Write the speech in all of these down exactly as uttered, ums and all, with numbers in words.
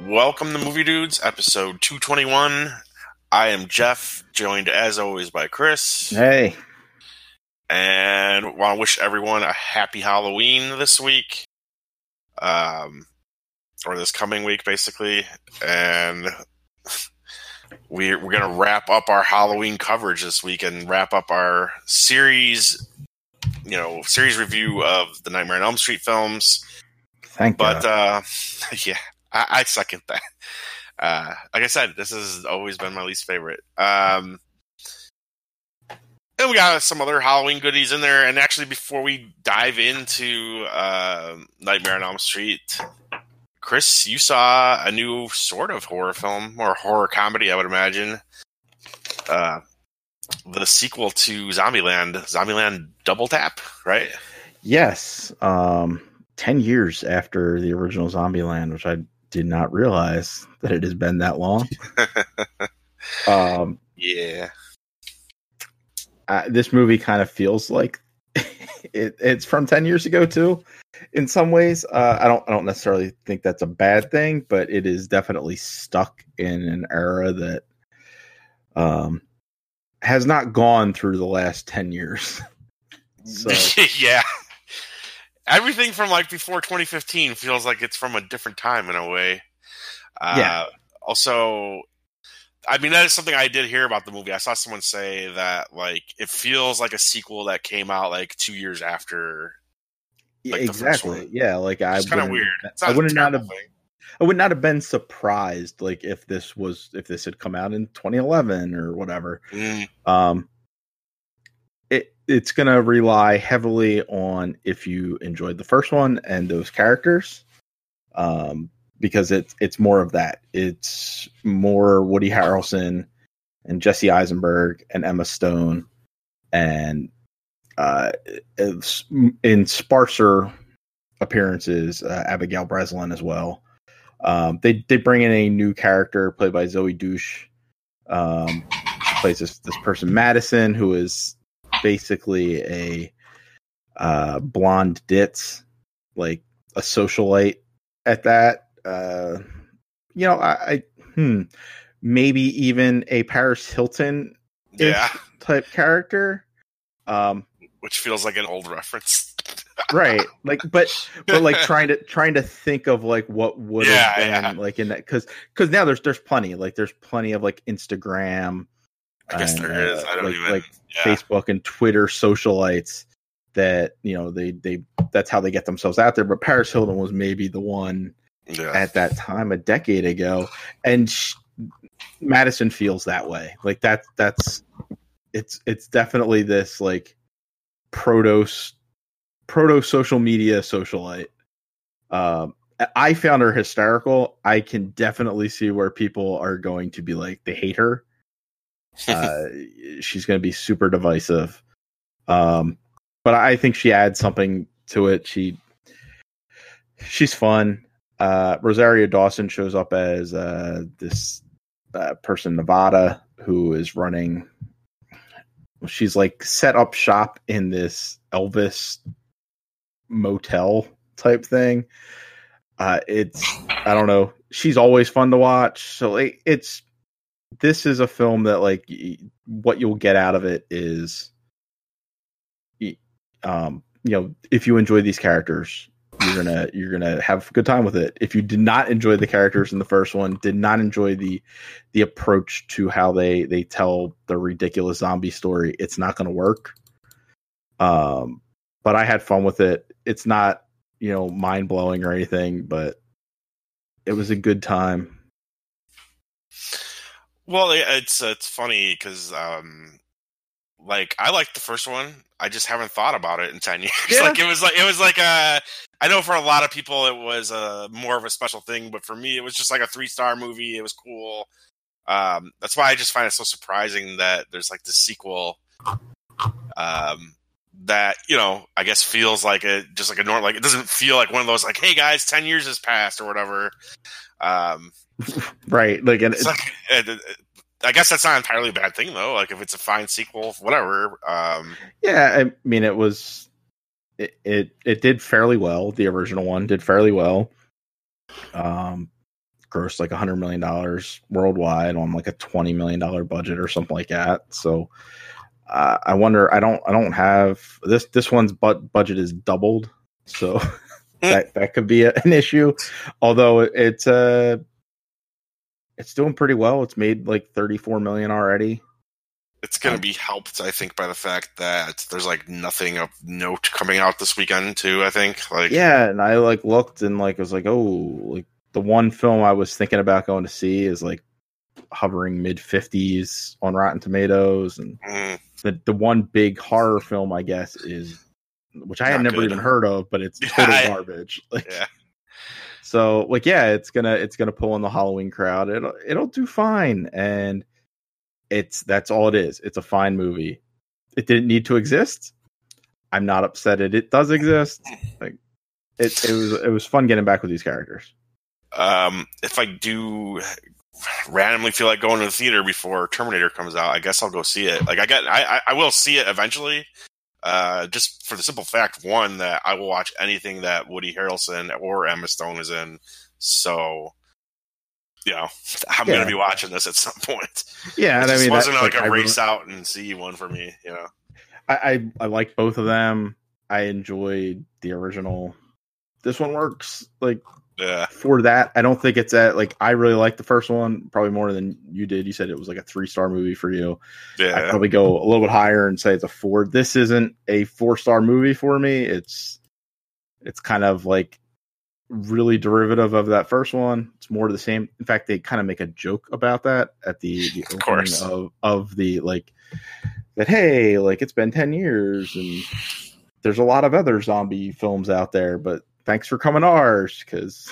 Welcome to Movie Dudes, episode two twenty-one. I am Jeff, joined as always by Chris. Hey. And want to wish everyone a happy Halloween this week. Um, or this coming week, basically. And we're, we're going to wrap up our Halloween coverage this week and wrap up our series, you know, series review of the Nightmare on Elm Street films. Thank but, God. uh, yeah. I, I second that. Uh, like I said, this has always been my least favorite. Um, and we got some other Halloween goodies in there. And actually, before we dive into uh, Nightmare on Elm Street, Chris, you saw a new sort of horror film, or horror comedy, I would imagine. Uh, the sequel to Zombieland, Zombieland Double Tap, right? Yes. Um, ten years after the original Zombieland, which I did not realize that it has been that long. um, yeah. Uh, this movie kind of feels like it, it's from ten years ago too. In some ways, uh, I don't. I don't necessarily think that's a bad thing, but it is definitely stuck in an era that um, has not gone through the last ten years. So yeah. Everything from like before twenty fifteen feels like it's from a different time in a way. Uh, yeah. Also, I mean, that is something I did hear about the movie. I saw someone say that like it feels like a sequel that came out like two years after. Like, exactly. Yeah. Like I. It's kind of weird. It's I wouldn't not have. Thing. I would not have been surprised like if this was if this had come out in twenty eleven or whatever. Mm. Um. It, it's going to rely heavily on if you enjoyed the first one and those characters, um, because it's it's more of that. It's more Woody Harrelson and Jesse Eisenberg and Emma Stone, and uh, in sparser appearances, uh, Abigail Breslin as well. Um, they they bring in a new character played by Zoe Douche. Um, she plays this this person Madison, who is basically a uh, blonde ditz, like a socialite at that. Uh, you know, I, I hmm, maybe even a Paris Hilton yeah. type character. Um, Which feels like an old reference. Right. Like, but, but like trying to, trying to think of like what would have yeah, been yeah. like in that. Cause, cause now there's, there's plenty, like there's plenty of like Instagram, I guess and, there is. uh, I don't like, even like yeah. Facebook and Twitter socialites that, you know, they, they, that's how they get themselves out there. But Paris Hilton was maybe the one yeah. at that time, a decade ago. And she, Madison feels that way. Like that, that's, it's, it's definitely this like proto, proto social media socialite. Um, I found her hysterical. I can definitely see where people are going to be like, they hate her. uh, she's going to be super divisive. Um, but I think she adds something to it. She, she's fun. Uh, Rosario Dawson shows up as uh, this uh, person, Nevada, who is running. She's like set up shop in this Elvis motel type thing. Uh, it's, I don't know. She's always fun to watch. So like, it's, this is a film that like what you'll get out of it is, um, you know, if you enjoy these characters, you're gonna you're gonna have a good time with it. If you did not enjoy the characters in the first one, did not enjoy the the approach to how they they tell the ridiculous zombie story, it's not going to work. Um, but I had fun with it. It's not, you know, mind blowing or anything, but it was a good time. Well, it's it's funny because, um, like, I liked the first one. I just haven't thought about it in ten years. Yeah. Like, it was like it was like a. I know for a lot of people it was a more of a special thing, but for me it was just like a three star movie. It was cool. Um, that's why I just find it so surprising that there's like this sequel. Um, that, you know, I guess feels like a just like a normal. Like, it doesn't feel like one of those like, hey guys, ten years has passed or whatever. Um, right. Like, and it's like, it, it, I guess that's not entirely a bad thing though. Like, if it's a fine sequel, whatever. Um, yeah, I mean, it was, it, it, it did fairly well. The original one did fairly well. Um, grossed like a hundred million dollars worldwide on like a twenty million dollar budget or something like that. So uh, I wonder. I don't. I don't have this. This one's but budget is doubled, so that that could be a, an issue. Although it's uh it's doing pretty well. It's made like thirty-four million already. It's going to be helped, I think, by the fact that there's like nothing of note coming out this weekend, too. I think, like, yeah, and I like looked and like I was like, oh, like the one film I was thinking about going to see is like hovering mid fifties on Rotten Tomatoes, and mm, the the one big horror film I guess is, which I had Not never good. even heard of, but it's Yeah, total I- garbage. Like, yeah, so like yeah, it's gonna it's gonna pull in the Halloween crowd. It'll it'll do fine, and it's that's all it is. It's a fine movie. It didn't need to exist. I'm not upset it it does exist. Like it it was it was fun getting back with these characters. Um, if I do randomly feel like going to the theater before Terminator comes out, I guess I'll go see it. Like I get, I, I, I will see it eventually. Uh, just for the simple fact, one, that I will watch anything that Woody Harrelson or Emma Stone is in. So, you know, I'm Yeah. going to be watching this at some point. Yeah, It and I just mean wasn't that- like, like, a I race really- out and see one for me. You know, I, I I like both of them. I enjoyed the original. This one works like yeah, for that. I don't think it's at like I really like the first one probably more than you did. You said it was like a three star movie for you. I'd yeah. probably go a little bit higher and say it's a four. This isn't a four star movie for me. It's it's kind of like really derivative of that first one. It's more of the same. In fact, they kind of make a joke about that at the, the Of opening course. of of the like that. Hey, like it's been ten years and there's a lot of other zombie films out there, but thanks for coming to ours because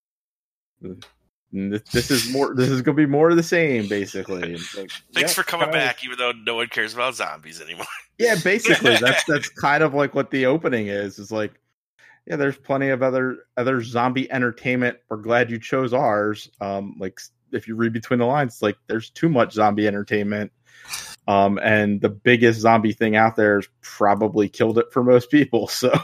this is more. This is going to be more of the same, basically. It's like, Thanks yeah, for coming kinda- back, even though no one cares about zombies anymore. Yeah, basically, that's that's kind of like what the opening is. Is like, yeah, there's plenty of other other zombie entertainment. We're glad you chose ours. Um, like if you read between the lines, it's like there's too much zombie entertainment. Um, and the biggest zombie thing out there has probably killed it for most people. So,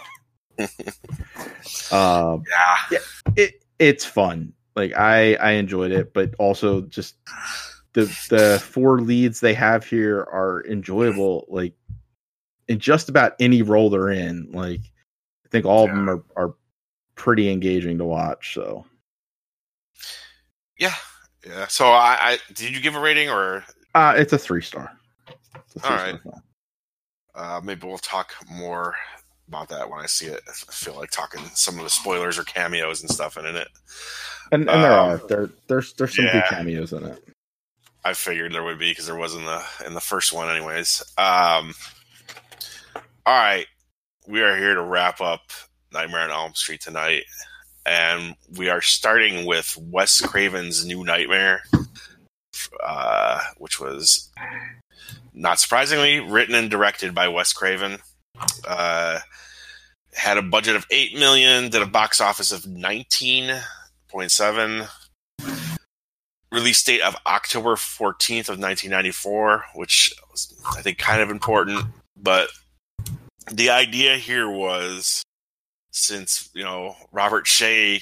um, Yeah. it it's fun. Like I I enjoyed it, but also just the the four leads they have here are enjoyable. Like in just about any role they're in. Like I think all of them are are pretty engaging to watch. So Yeah. Yeah. So I, I did you give a rating or uh, it's a three star. It's a All three-star right. film. uh, maybe we'll talk more about that when I see it. I feel like talking some of the spoilers or cameos and stuff in it. And and there Um, are there there's there's some good yeah. cameos in it. I figured there would be because there was in the in the first one, anyways. Um, all right, we are here to wrap up Nightmare on Elm Street tonight, and we are starting with Wes Craven's New Nightmare, uh, which was not surprisingly written and directed by Wes Craven. Uh, had a budget of eight million, did a box office of nineteen point seven. Release date of October fourteenth of nineteen ninety-four, which was, I think, kind of important. But the idea here was, since, you know, Robert Shea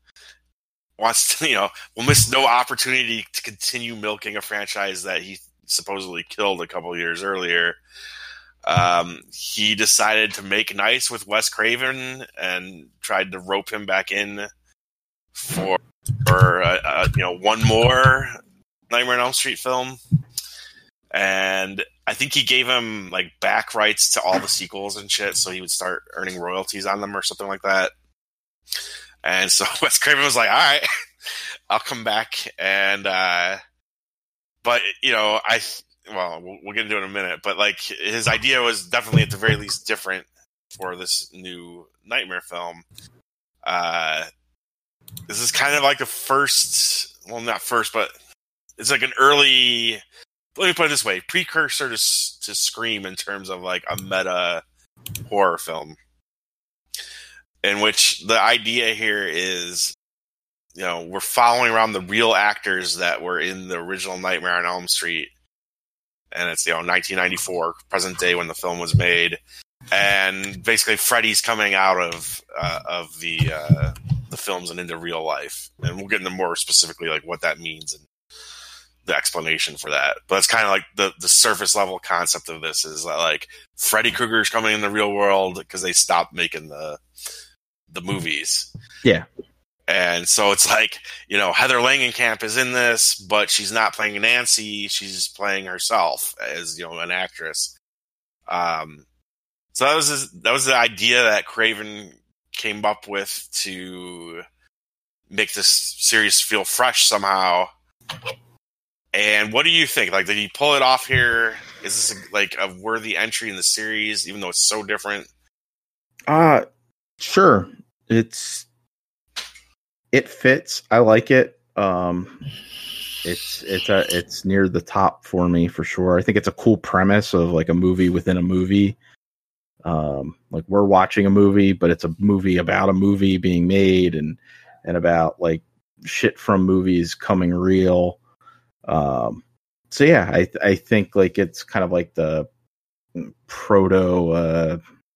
wants to, you know, will miss no opportunity to continue milking a franchise that he supposedly killed a couple years earlier, um, he decided to make nice with Wes Craven and tried to rope him back in for or uh, uh, you know, one more Nightmare on Elm Street film, and I think he gave him like back rights to all the sequels and shit, so he would start earning royalties on them or something like that. And so Wes Craven was like, "All right, I'll come back." And uh, but you know, I well, we'll, we'll get into it in a minute. But like, his idea was definitely at the very least different for this new Nightmare film. Uh, This is kind of like the first, well, not first, but it's like an early, let me put it this way, precursor to to Scream in terms of like a meta horror film, in which the idea here is, you know, we're following around the real actors that were in the original Nightmare on Elm Street, and it's, you know, nineteen ninety-four, present day when the film was made, and basically Freddy's coming out of uh, of the uh, the films and into real life. And we'll get into more specifically like what that means and the explanation for that. But it's kind of like the, the surface level concept of this is that like Freddy Krueger's coming in the real world because they stopped making the the movies. Yeah. And so it's like, you know, Heather Langenkamp is in this, but she's not playing Nancy. She's playing herself as, you know, an actress. Um, so that was his, that was the idea that Craven came up with to make this series feel fresh somehow. And what do you think? Like, did he pull it off here? Is this a, like a worthy entry in the series, even though it's so different? Uh, sure. It's, it fits. I like it. Um, it's, it's a, it's near the top for me for sure. I think it's a cool premise of like a movie within a movie. Um, like we're watching a movie, but it's a movie about a movie being made and, and about like shit from movies coming real. Um, so yeah, I, I think like it's kind of like the proto, uh,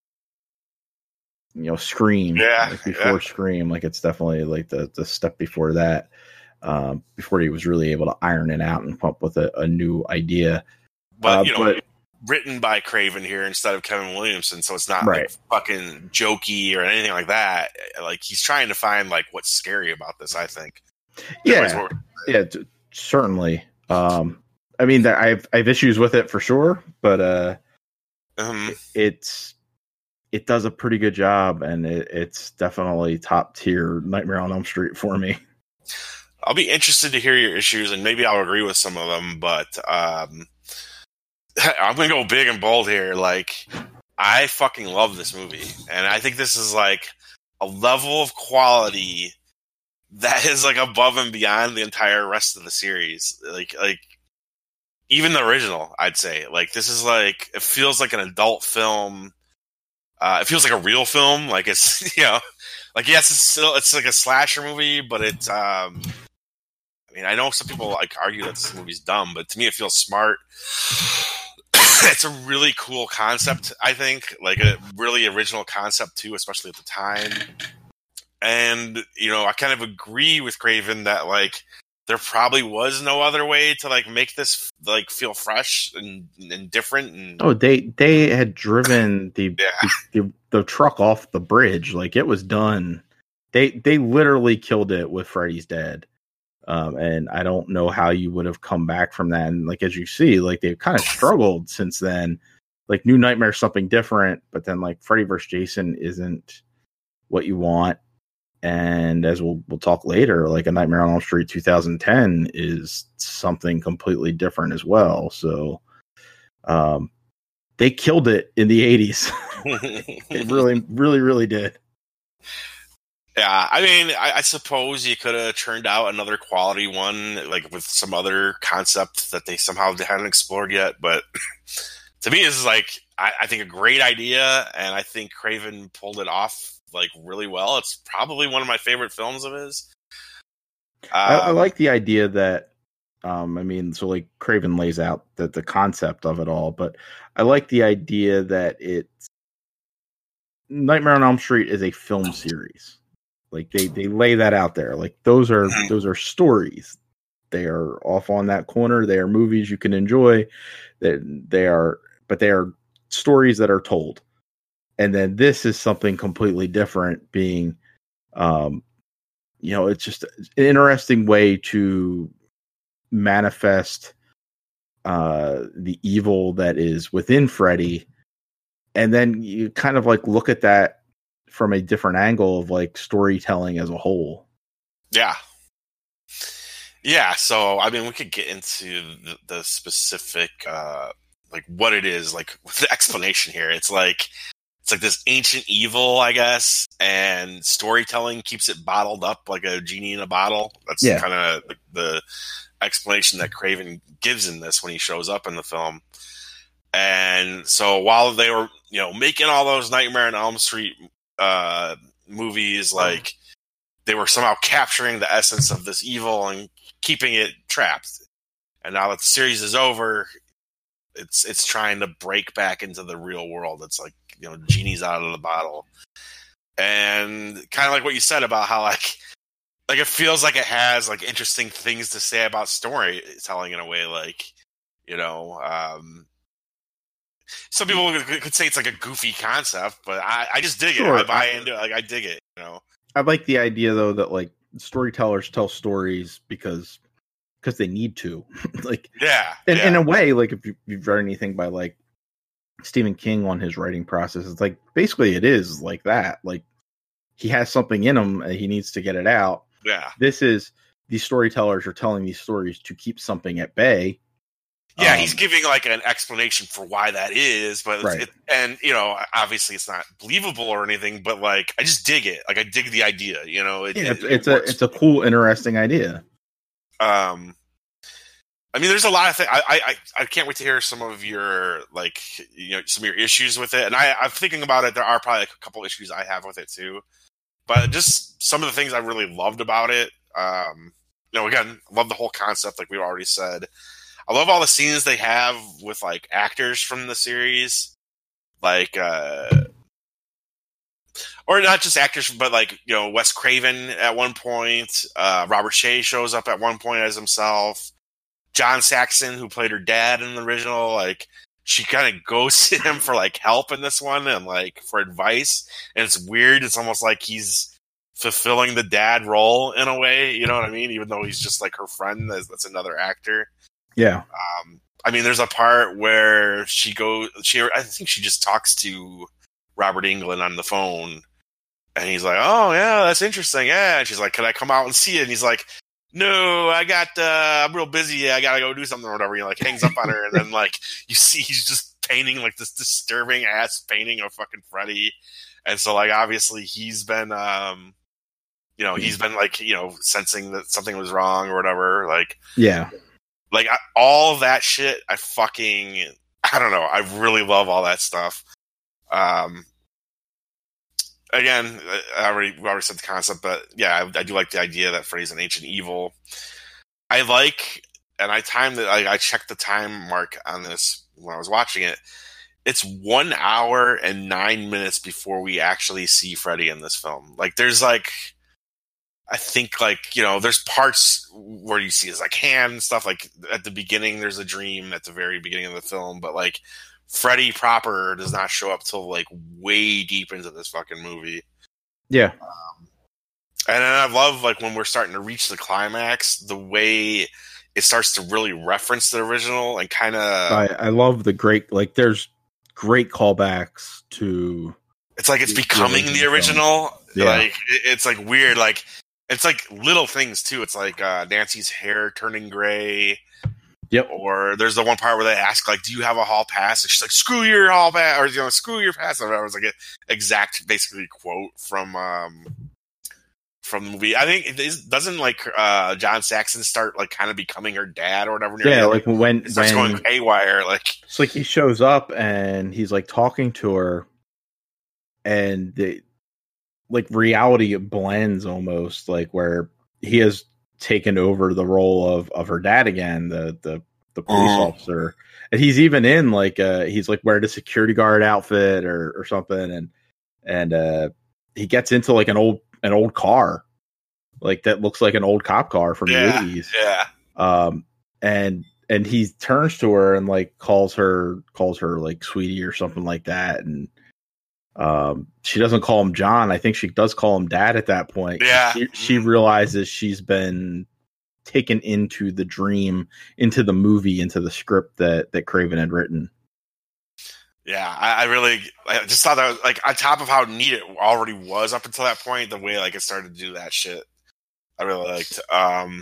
you know, Scream, yeah, like before yeah. Scream, like it's definitely like the, the step before that, um, before he was really able to iron it out and come up with a, a new idea. But, uh, you know, but, written by Craven here instead of Kevin Williamson, so it's not right. like fucking jokey or anything like that. Like he's trying to find like what's scary about this, I think. Yeah, yeah, t- certainly. Um, I mean, that I've I've issues with it for sure, but uh, um, it's it does a pretty good job, and it, it's definitely top tier Nightmare on Elm Street for me. I'll be interested to hear your issues, and maybe I'll agree with some of them, but um, I'm gonna go big and bold here. Like, I fucking love this movie, and I think this is like a level of quality that is like above and beyond the entire rest of the series. Like, like even the original, I'd say. Like, this is like, it feels like an adult film. Uh, it feels like a real film. Like it's, you know, like yes, it's still it's like a slasher movie, but it's. Um, I mean, I know some people like argue that this movie's dumb, but to me, it feels smart. It's a really cool concept, I think, like a really original concept too, especially at the time. And, you know, I kind of agree with Craven that, like, there probably was no other way to, like, make this, like, feel fresh and, and different. And oh, they they had driven the, yeah. the, the the truck off the bridge. Like, it was done. They they literally killed it with Freddy's Dead. Um, and I don't know how you would have come back from that. And, like, as you see, like, they've kind of struggled since then. Like, New Nightmare is something different, but then, like, Freddy versus. Jason isn't what you want. And as we'll we'll talk later, like A Nightmare on Elm Street twenty ten is something completely different as well. So um, they killed it in the eighties. It really, really, really did. Yeah, I mean, I, I suppose you could have turned out another quality one, like with some other concept that they somehow hadn't explored yet. But to me, this is like, I, I think a great idea, and I think Craven pulled it off like really well. It's probably one of my favorite films of his. Um, I, I like the idea that, um, I mean, so like Craven lays out the, the concept of it all, but I like the idea that it's Nightmare on Elm Street is a film series. Like they, they lay that out there. Like those are, those are stories. They are off on that corner. They are movies you can enjoy. That they, they are, but they are stories that are told. And then this is something completely different, being, um, you know, it's just an interesting way to manifest uh, the evil that is within Freddy. And then you kind of like look at that from a different angle of like storytelling as a whole. Yeah. Yeah. So, I mean, we could get into the, the specific, uh, like what it is, like with the explanation here. It's like, It's like this ancient evil, I guess, and storytelling keeps it bottled up like a genie in a bottle. That's yeah. kind of the, the explanation that Craven gives in this when he shows up in the film. And so while they were, you know, making all those Nightmare on Elm Street uh, movies, like they were somehow capturing the essence of this evil and keeping it trapped. And now that the series is over, it's it's trying to break back into the real world. It's like, you know, genie's out of the bottle. and kind of like what you said about how like like it feels like it has like interesting things to say about storytelling in a way, like, you know, um, some people could say it's like a goofy concept, but I, I just dig Sure. it. I buy into it. Like I dig it. You know, I like the idea though that like storytellers tell stories because because they need to. Like, yeah, in, yeah. in a way, like if you, you've read anything by like Stephen King on his writing process, it's like basically it is like that. Like he has something in him and he needs to get it out. Yeah. This is these storytellers are telling these stories to keep something at bay. Yeah, Um, he's giving like an explanation for why that is, but Right. it, and you know, obviously it's not believable or anything, but like I just dig it. Like I dig the idea. You know, it, yeah, it's, it, it's it a works. it's a cool, interesting idea. Um, I mean, there's a lot of things. I, I I can't wait to hear some of your like you know some of your issues with it. And I I'm thinking about it. There are probably like a couple issues I have with it too, but just some of the things I really loved about it. Um, you know, again, love the whole concept, like we already said. I love all the scenes they have with like actors from the series, like, uh, or not just actors, but like, you know, Wes Craven at one point. Uh, Robert Shea shows up at one point as himself. John Saxon, who played her dad in the original, like she kind of goes to him for like help in this one and like for advice. And it's weird. It's almost like he's fulfilling the dad role in a way. You know what I mean? Even though he's just like her friend, that's, that's another actor. Yeah. Um, I mean, there's a part where she goes, she, I think she just talks to Robert Englund on the phone, and he's like, "Oh yeah, that's interesting." Yeah, and she's like, "Can I come out and see it?" And he's like, "No, I got, uh, I'm real busy. I gotta go do something or whatever." He like hangs up on her, and then like you see he's just painting like this disturbing ass painting of fucking Freddy, and so like obviously he's been, um, you know, he's been like you know sensing that something was wrong or whatever, like Yeah. Like, I, all of that shit, I fucking, I don't know, I really love all that stuff. Um, again, I already, we already said the concept, but yeah, I, I do like the idea that Freddy's an ancient evil. I like, and I timed it, I, I checked the time mark on this when I was watching it. It's one hour and nine minutes before we actually see Freddy in this film. Like, there's like, I think like, you know, there's parts where you see his like hand and stuff. Like at the beginning, there's a dream at the very beginning of the film, but like Freddy proper does not show up till like way deep into this fucking movie. Yeah. Um, and then I love like when we're starting to reach the climax, the way it starts to really reference the original and kind of. I, I love the great, like there's great callbacks to. It's like it's becoming the original. Yeah. Like it, it's like weird. Like. It's like little things too. It's like uh, Nancy's hair turning gray. Yep. Or there's the one part where they ask, like, "Do you have a hall pass?" And she's like, "Screw your hall pass," or you know, "Screw your pass." Or whatever. It was like an exact, basically, quote from um, from the movie. I think it is, doesn't like uh, John Saxon start like kind of becoming her dad or whatever. Yeah, like when it starts when going haywire. Like it's like he shows up and he's like talking to her, and they. Like reality blends almost, like where he has taken over the role of, of her dad again, the the, the police uh, officer, and he's even in like uh he's like wearing a security guard outfit or, or something, and and uh he gets into like an old an old car, like that looks like an old cop car from yeah, the eighties. Yeah, um, and and he turns to her and like calls her calls her like sweetie or something like that, and. Um, she doesn't call him John. I think she does call him Dad at that point. Yeah. She, she realizes she's been taken into the dream, into the movie, into the script that, that Craven had written. Yeah, I, I really, I just thought that was, like, on top of how neat it already was up until that point, the way, like, it started to do that shit, I really liked. Um,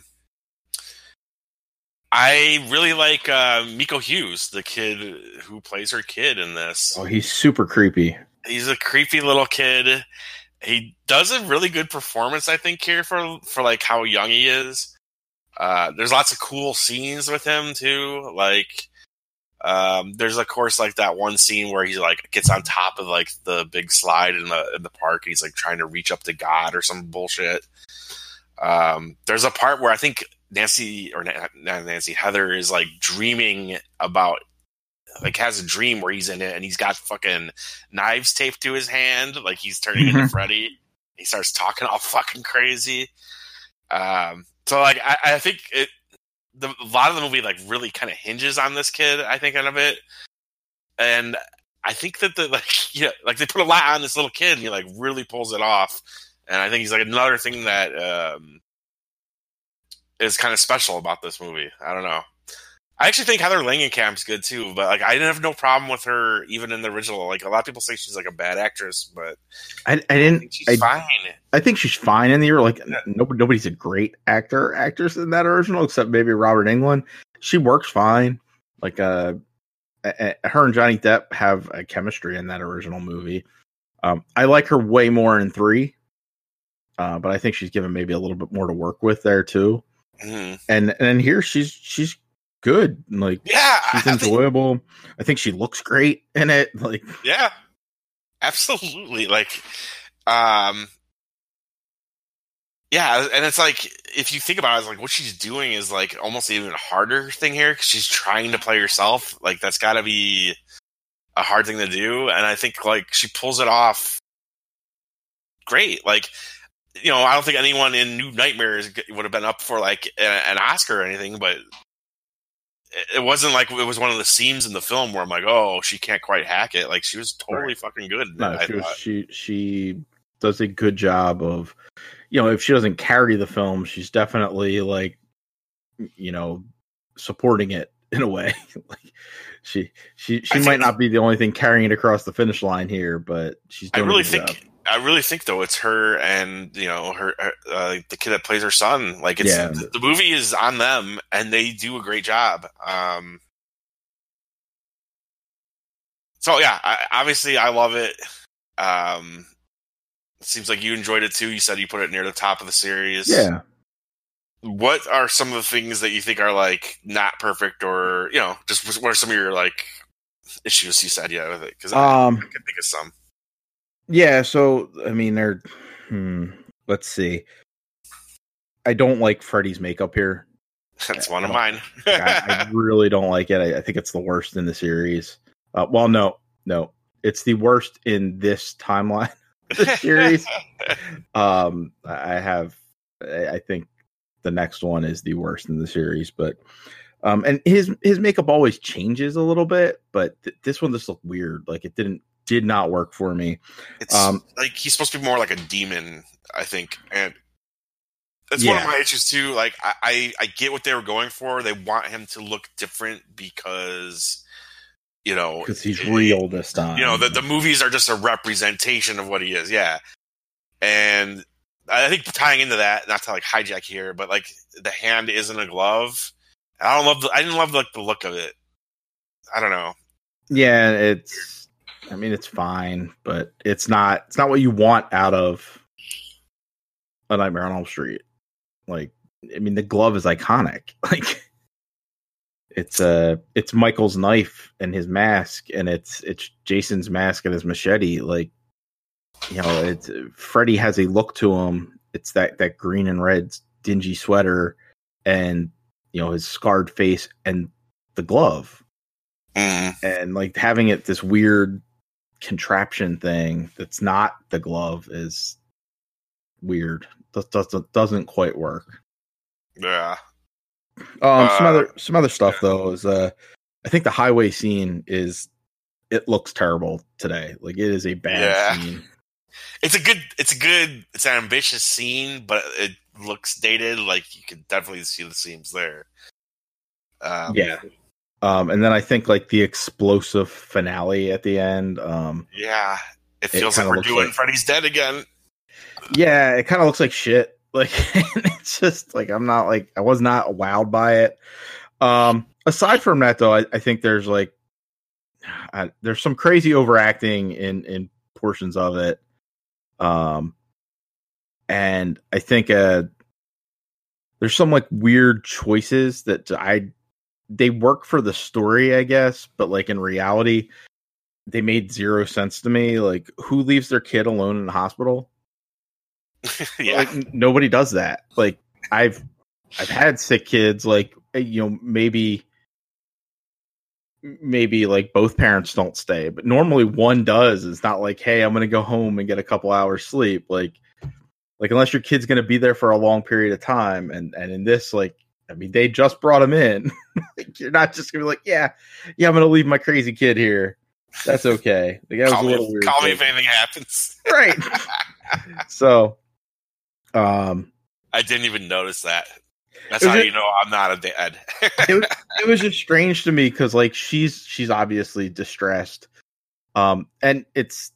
I really like uh, Miko Hughes, the kid who plays her kid in this. Oh, he's super creepy. He's a creepy little kid. He does a really good performance, I think, here for for like how young he is. Uh, there's lots of cool scenes with him too. Like, um, there's of course like that one scene where he like gets on top of like the big slide in the in the park. He's like trying to reach up to God or some bullshit. Um, there's a part where I think Nancy or not Nancy Heather is like dreaming about like has a dream where he's in it and he's got fucking knives taped to his hand, like he's turning mm-hmm. into Freddy. He starts talking all fucking crazy. Um, so like I, I think it, the, a lot of the movie like really kind of hinges on this kid. I think kind of it, and I think that the like yeah, like they put a lot on this little kid, and he like really pulls it off. And I think he's like another thing that um, is kind of special about this movie. I don't know. I actually think Heather Langenkamp's good too, but like I didn't have no problem with her even in the original. Like a lot of people say she's like a bad actress, but I, I didn't. I think she's I, fine. I think she's fine in the year. Like yeah. nobody, nobody's a great actor actress in that original, except maybe Robert Englund. She works fine. Like uh, her and Johnny Depp have a chemistry in that original movie. Um, I like her way more in three. Uh, but I think she's given maybe a little bit more to work with there too, mm-hmm. and and here she's she's good, like yeah, she's enjoyable. I think, I think she looks great in it, like yeah, absolutely, like um, yeah, and it's like if you think about it, it's like what she's doing is like almost even a harder thing here because she's trying to play herself. Like that's got to be a hard thing to do, and I think like she pulls it off great, like. You know, I don't think anyone in New Nightmares would have been up for like an Oscar or anything, but it wasn't like it was one of the scenes in the film where I'm like, oh, she can't quite hack it. Like she was totally right. fucking good. No, she, was, she she does a good job of, you know, if she doesn't carry the film, she's definitely like, you know, supporting it in a way. Like she she she I might think, not be the only thing carrying it across the finish line here, but she's doing I really a good think. job. I really think though it's her and you know her uh, the kid that plays her son. Like it's yeah. the, the movie is on them and they do a great job. Um, so yeah, I, obviously I love it. Um, it seems like you enjoyed it too. You said you put it near the top of the series. Yeah. What are some of the things that you think are like not perfect or you know just what are some of your like issues you said yeah with it? Because um, I, I can think of some. Yeah, so I mean, they're. Hmm, let's see. I don't like Freddy's makeup here. That's one of mine. I, I really don't like it. I, I think it's the worst in the series. Uh, well, no, no, it's the worst in this timeline of the series. um, I have. I think the next one is the worst in the series, but. Um, and his his makeup always changes a little bit, but th- this one just looked weird. Like it didn't. Did not work for me. It's um, like he's supposed to be more like a demon, I think, and that's yeah. one of my issues too. Like I, I, I get what they were going for. They want him to look different because, you know, because he's real this time. You know, the the movies are just a representation of what he is. Yeah, and I think tying into that, not to like hijack here, but like the hand isn't a glove. I don't love. The, I didn't love like the look of it. I don't know. Yeah, it's. I mean, it's fine, but it's not. It's not what you want out of A Nightmare on Elm Street. Like, I mean, the glove is iconic. Like, it's uh it's Michael's knife and his mask, and it's it's Jason's mask and his machete. Like, you know, it's Freddy has a look to him. It's that that green and red dingy sweater, and you know his scarred face and the glove, mm. and like having it this weird contraption thing that's not the glove is weird. That doesn't doesn't quite work. Yeah. Um. Uh, some other some other stuff yeah. though is uh, I think the highway scene is it looks terrible today. Like it is a bad yeah. scene. It's a good. It's a good. It's an ambitious scene, but it looks dated. Like you can definitely see the seams there. Um, yeah. Um, and then I think like the explosive finale at the end. Um, yeah, it feels it like we're doing like, Freddy's Dead again. Yeah, it kind of looks like shit. Like it's just like I'm not like I was not wowed by it. Um, aside from that, though, I, I think there's like I, there's some crazy overacting in in portions of it. Um, and I think uh, there's some like weird choices that I. They work for the story, I guess, but like in reality, they made zero sense to me. Like, who leaves their kid alone in the hospital? yeah, like, n- nobody does that. Like, I've I've had sick kids. Like, you know, maybe maybe like both parents don't stay, but normally one does. It's not like, hey, I'm going to go home and get a couple hours sleep. Like, like unless your kid's going to be there for a long period of time. And, and in this, like, I mean, they just brought him in. Like, you're not just going to be like, yeah, yeah, I'm going to leave my crazy kid here. That's okay. Like, that was call a little me, weird. Call thing. me if anything happens. Right. So, um, I didn't even notice that. That's how just, you know I'm not a dad. it, was, it was just strange to me because, like, she's she's obviously distressed, um, and it's,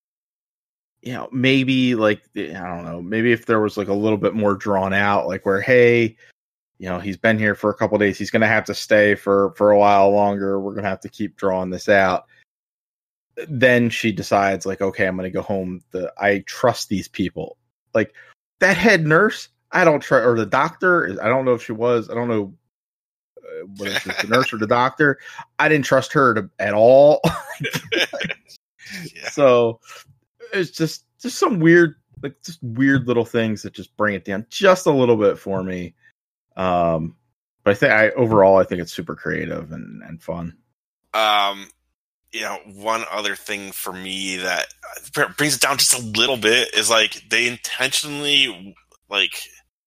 you know, maybe like I don't know, maybe if there was like a little bit more drawn out, like where, hey, you know, he's been here for a couple of days, he's going to have to stay for for a while longer. We're going to have to keep drawing this out. Then she decides, like, okay, I'm going to go home. The I trust these people, like that head nurse. I don't trust, or the doctor. I don't know if she was. I don't know uh, whether she was the nurse or the doctor. I didn't trust her to, at all. Yeah. So it's just just some weird, like just weird little things that just bring it down just a little bit for me. Um, but I think I overall I think it's super creative and, and fun. Um, you know, one other thing for me that brings it down just a little bit is like they intentionally like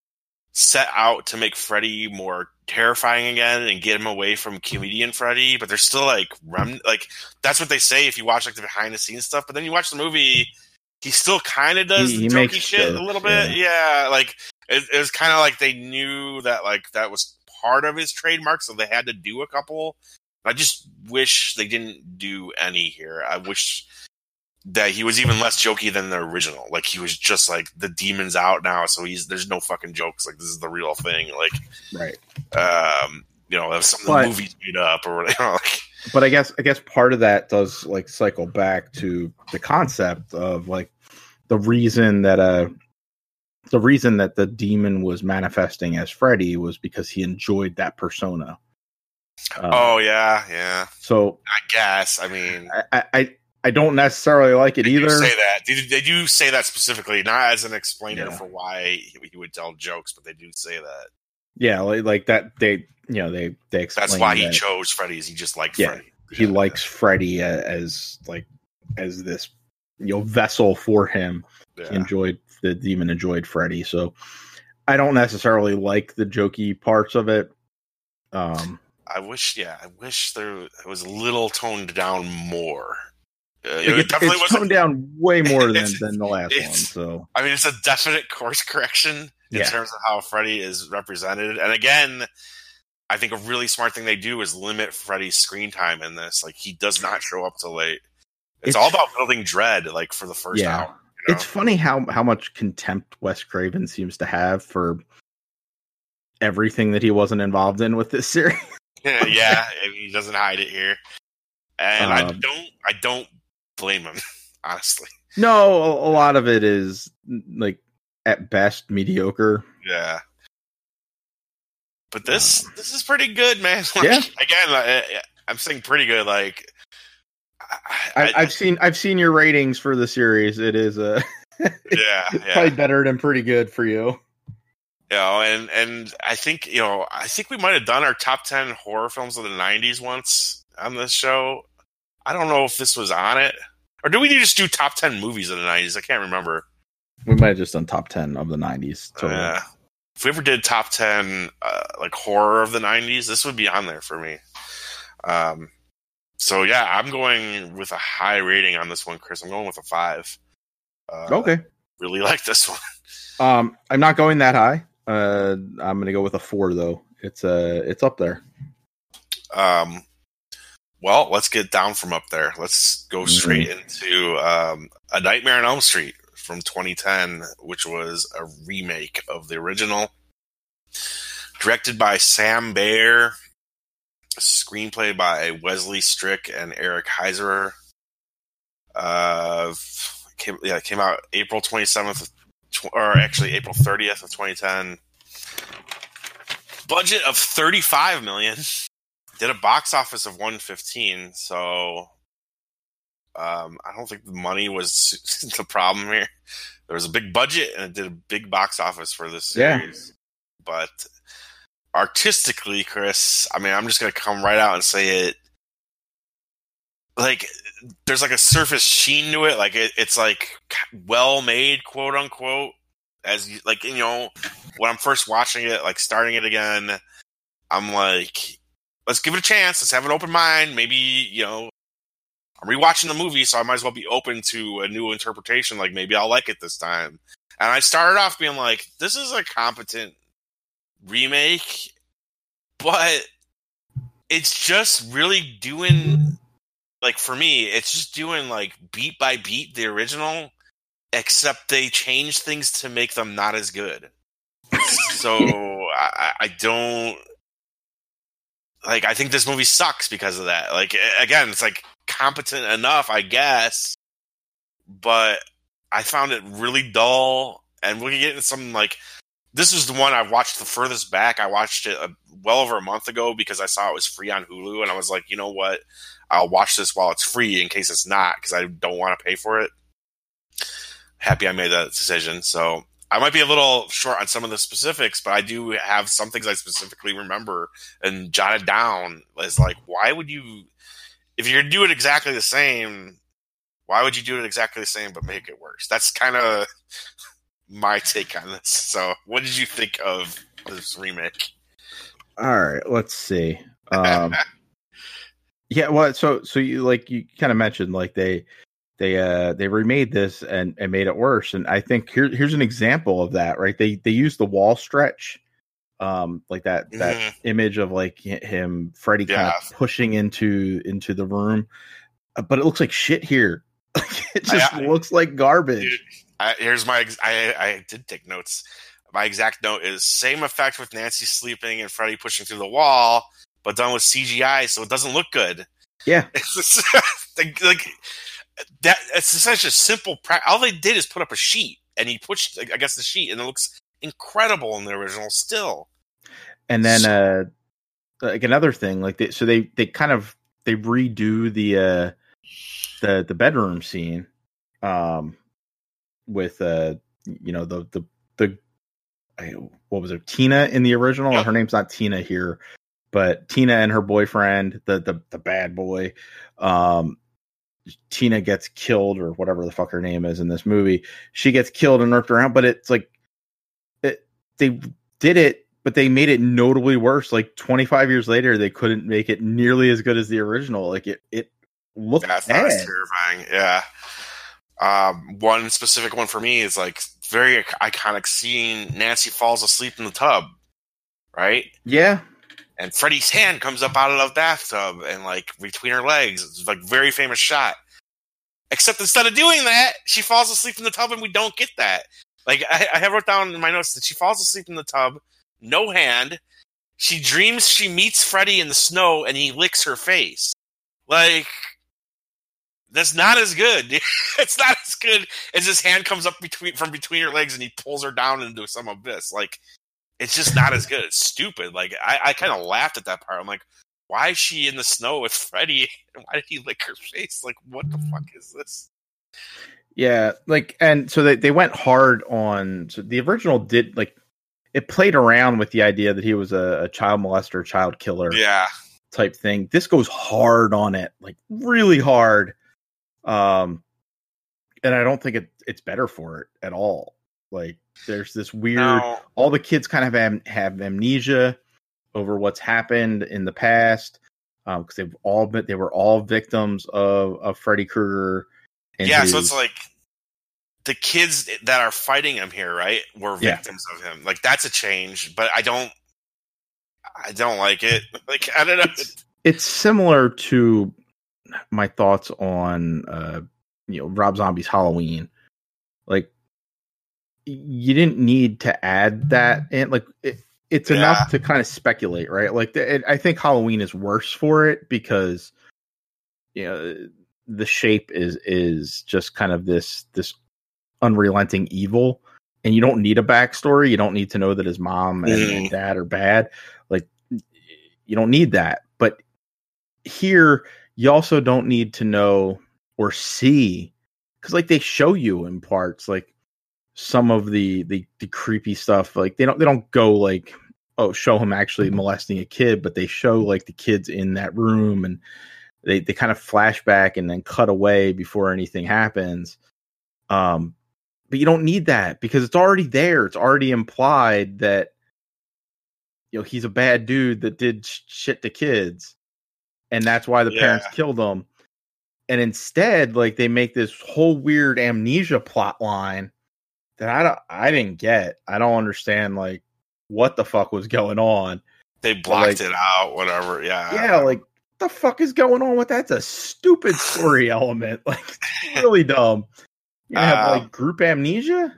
set out to make Freddy more terrifying again and get him away from comedian Freddy, but they're still like rem- like that's what they say if you watch like the behind the scenes stuff. But then you watch the movie, he still kind of does he, the he jokey shit jokes, a little bit. Yeah, yeah like it, it was kind of like they knew that like that was part of his trademark, so they had to do a couple. I just wish they didn't do any here. I wish that he was even less jokey than the original. Like he was just like the demon's out now, so he's there's no fucking jokes. Like this is the real thing. Like right. Um, you know, if something but, the movie's made up or whatever. Like, but I guess I guess part of that does like cycle back to the concept of like the reason that uh the reason that the demon was manifesting as Freddy was because he enjoyed that persona. Uh, oh yeah, yeah. So I guess I mean I. I I don't necessarily like it they either. Do say that they, they do say that specifically, not as an explainer yeah. for why he, he would tell jokes, but they do say that. Yeah, like, like that. They, you know, they they explain that's why that, he chose Freddy's. He just liked yeah, Freddy. He yeah. likes Freddy as, as like as this you know vessel for him. Yeah. He enjoyed the demon enjoyed Freddy, so I don't necessarily like the jokey parts of it. Um, I wish, yeah, I wish there was a little toned down more. Uh, it, it definitely it's toned down way more than, than the last one. So I mean, it's a definite course correction in yeah. terms of how Freddy is represented. And again, I think a really smart thing they do is limit Freddy's screen time in this. Like he does not show up till late. It's, it's all about building dread, like for the first yeah. hour. You know? It's funny how how much contempt Wes Craven seems to have for everything that he wasn't involved in with this series. yeah, yeah, he doesn't hide it here, and um, I don't, I don't. blame him, honestly. No, a, a lot of it is like at best mediocre. Yeah, but this um, this is pretty good, man. Like, yeah, again, I, I'm saying pretty good. Like I, I, I've seen I've seen your ratings for the series. It is a yeah, yeah, probably better than pretty good for you. You know, and and I think you know I think we might have done our top ten horror films of the nineties once on this show. I don't know if this was on it. Or do we just do top ten movies of the nineties? I can't remember. We might have just done top ten of the nineties. Totally. Uh, if we ever did top ten, uh, like horror of the nineties, this would be on there for me. Um, so yeah, I'm going with a high rating on this one, Chris. I'm going with a five. Uh, okay. Really like this one. Um, I'm not going that high. Uh, I'm going to go with a four though. It's uh, it's up there. Um. Well, let's get down from up there. Let's go straight mm-hmm. into um, A Nightmare on Elm Street from twenty ten, which was a remake of the original. Directed by Sam Baer. Screenplay by Wesley Strick and Eric Heiserer. Uh, came, yeah, it came out April twenty-seventh, or actually April thirtieth of twenty ten. Budget of thirty-five million dollars. Did a box office of one fifteen, so um, I don't think the money was the problem here. There was a big budget, and it did a big box office for this series. Yeah. But artistically, Chris, I mean, I'm just going to come right out and say it. like there's like a surface sheen to it, like it, it's like well made, quote unquote. As you, like you know, when I'm first watching it, like starting it again, I'm like, let's give it a chance. Let's have an open mind. Maybe you know, I'm rewatching the movie, so I might as well be open to a new interpretation. Like maybe I'll like it this time. And I started off being like, this is a competent remake, but it's just really doing, like for me, it's just doing like beat by beat the original, except they change things to make them not as good. So I, I don't like. I think this movie sucks because of that. Like again, it's like competent enough, I guess, but I found it really dull. And we're getting some like. This is the one I've watched the furthest back. I watched it a, well over a month ago because I saw it was free on Hulu, and I was like, you know what? I'll watch this while it's free in case it's not, because I don't want to pay for it. Happy I made that decision. So I might be a little short on some of the specifics, but I do have some things I specifically remember and jotted down. As like, why would you, if you're going to do it exactly the same, why would you do it exactly the same but make it worse? That's kind of my take on this. So what did you think of this remake? All right, let's see. Um, yeah, well, so so you like you kind of mentioned like they they uh they remade this and, and made it worse, and I think here here's an example of that, right? They they used the wall stretch, um, like that that Mhm. image of like him Freddy kind Yeah. of pushing into into the room, uh, but it looks like shit here. It just I- I- looks like garbage. Dude, I, here's my. ex- I I did take notes. My exact note is same effect with Nancy sleeping and Freddy pushing through the wall, but done with C G I, so it doesn't look good. Yeah, It's just, like, like that. It's such a simple. Pra- all they did is put up a sheet, and he pushed, I guess, the sheet, and it looks incredible in the original still. and then uh, like another thing, like they, so they they kind of they redo the uh the the bedroom scene, um, with uh you know the the the I, what was it, Tina in the original? Yep. Her name's not Tina here, but Tina and her boyfriend, the the the bad boy, um. Tina gets killed, or whatever the fuck her name is in this movie. She gets killed and ripped around, but it's like it, they did it, but they made it notably worse. Like twenty-five years later, they couldn't make it nearly as good as the original. Like it, it looked Yeah, I thought it was bad. terrifying. Yeah. Um, one specific one for me is like very iconic scene. Nancy falls asleep in the tub, right? Yeah, And Freddy's hand comes up out of the bathtub and like between her legs. It's like very famous shot. Except instead of doing that, she falls asleep in the tub, and we don't get that. Like I, I have wrote down in my notes that she falls asleep in the tub, no hand. She dreams she meets Freddy in the snow, and he licks her face. Like that's not as good. It's not as good as his hand comes up between from between her legs, and he pulls her down into some abyss. Like. It's just not as good. It's stupid. Like I, I kind of laughed at that part. I'm like, why is she in the snow with Freddy? And why did he lick her face? Like, what the fuck is this? yeah. Like, and so they they went hard on. So the original did like it played around with the idea that he was a, a child molester, child killer. Yeah, Type thing. This goes hard on it, like really hard. Um, and I don't think it, it's better for it at all. Like there's this weird, no, all the kids kind of have, have amnesia over what's happened in the past. Um, cause they've all been, they were all victims of, of Freddy Krueger. and yeah. So his- it's like the kids that are fighting him here, right, were Yeah. victims of him. Like that's a change, but I don't, I don't like it. Like I don't know. it's, it's similar to my thoughts on, uh, you know, Rob Zombie's Halloween. Like, you didn't need to add that in. Like, it, it's Yeah. enough to kind of speculate, right? Like, it, I think Halloween is worse for it because, you know, the shape is is just kind of this this unrelenting evil, and you don't need a backstory. You don't need to know that his mom and, Mhm. and dad are bad. Like, you don't need that. But here, you also don't need to know or see, because like they show you in parts, like some of the, the the creepy stuff. Like they don't they don't go like, oh, show him actually molesting a kid, but they show like the kids in that room, and they they kind of flash back and then cut away before anything happens. Um, but you don't need that because it's already there. It's already implied that, you know, he's a bad dude that did sh- shit to kids, and that's why the yeah. parents killed him. And instead, like, they make this whole weird amnesia plot line that I don't, I didn't get. I don't understand, like, what the fuck was going on. They blocked like, it out, whatever. Yeah. Yeah, like, what the fuck is going on with that? That's a stupid story element. Like, it's really dumb. You have, um, like, group amnesia?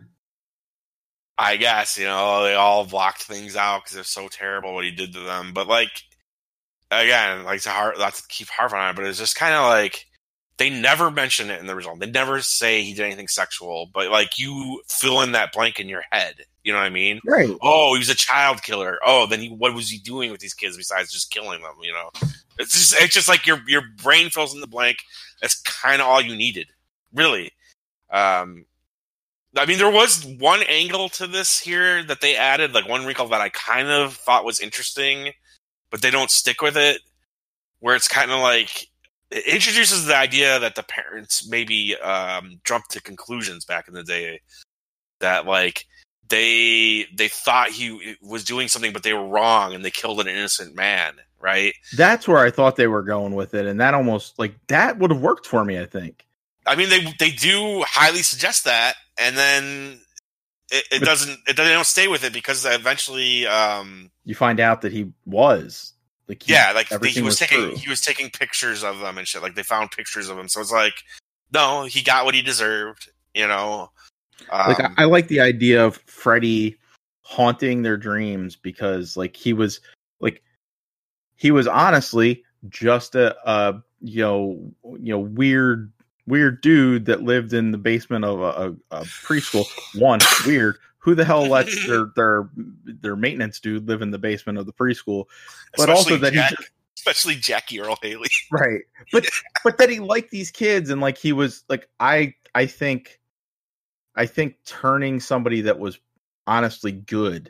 I guess, you know, they all blocked things out because they're so terrible what he did to them. But, like, again, like, to har- not to keep harping on it, but it's just kind of like, they never mention it in the result. They never say he did anything sexual, but, like, you fill in that blank in your head. You know what I mean? Right. Oh, he was a child killer. Oh, then he, what was he doing with these kids besides just killing them? You know, it's just it's just like your your brain fills in the blank. That's kind of all you needed, really. Um, I mean, there was one angle to this here that they added, like one wrinkle that I kind of thought was interesting, but they don't stick with it. Where it's kind of like it introduces the idea that the parents maybe um, jumped to conclusions back in the day that like. They they thought he was doing something, but they were wrong, and they killed an innocent man, right? That's where I thought they were going with it, and that almost, like, that would have worked for me, I think. I mean, they they do highly suggest that, and then it, it doesn't, it, they don't stay with it, because eventually... Um, you find out that he was. Like he, yeah, like they, he was, was taking true. he was taking pictures of them and shit. Like, they found pictures of him, so it's like, no, he got what he deserved, you know? Um, like I, I like the idea of Freddy haunting their dreams because, like, he was like he was honestly just a, a you know you know weird weird dude that lived in the basement of a, a, a preschool. One, weird. Who the hell lets their their their maintenance dude live in the basement of the preschool? But especially also that Jack, he just, especially Jackie Earl Haley, right? But but that he liked these kids, and like he was like I I think. I think turning somebody that was honestly good